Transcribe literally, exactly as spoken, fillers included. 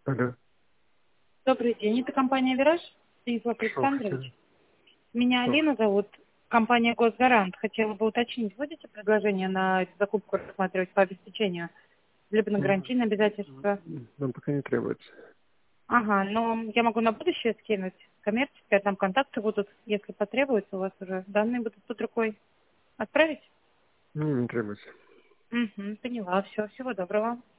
Алло. Добрый день, это компания «Вираж», Станислав Что Александрович. хотели? Меня Что? Алина зовут, компания «Госгарант». Хотела бы уточнить, будете предложение на закупку рассматривать по обеспечению, либо на М, гарантийные обязательства? Нам пока не требуется. Ага, но я могу на будущее скинуть коммерческое, там контакты будут, если потребуется, у вас уже данные будут под рукой. Отправить? Ну, не требуется. Угу, поняла, все, всего доброго.